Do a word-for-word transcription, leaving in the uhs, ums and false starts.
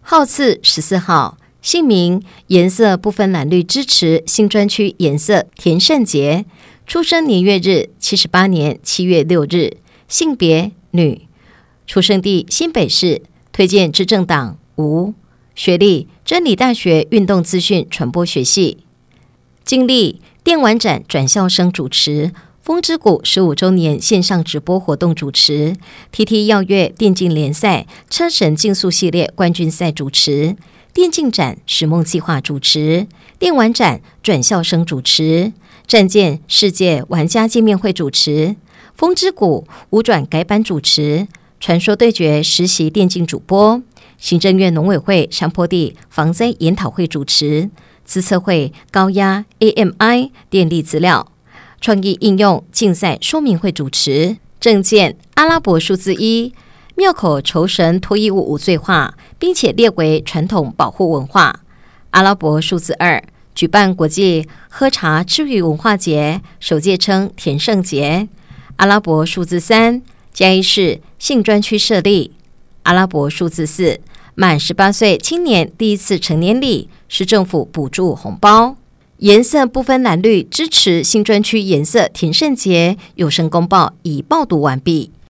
号次十四号，姓名颜色不分蓝绿，支持新专区颜色田胜杰，出生年月日七十八年七月六日，性别女，出生地新北市，推荐执政党无，学历真理大学运动资讯传播学系，经历电玩展转校生主持，风之谷十五周年线上直播活动主持， T T 耀月电竞联赛车神竞速系列冠军赛主持，电竞展时梦计划主持，电玩展转校生主持，战舰世界玩家见面会主持，风之谷五转改版主持，传说对决实习电竞主播，行政院农委会山坡地防灾研讨会主持，资测会高压 A M I 电力资料，创意应用竞赛说明会主持，政见阿拉伯数字一，庙口酬神脱衣舞无罪化，并且列为传统保护文化。阿拉伯数字二，举办国际喝茶吃鱼文化节，首届称田胜节。阿拉伯数字三，嘉义市性专区设立。阿拉伯数字四，满十八岁青年第一次成年礼，市政府补助红包。颜色不分蓝绿，支持新专区颜色田胜节。有声公报已报读完毕。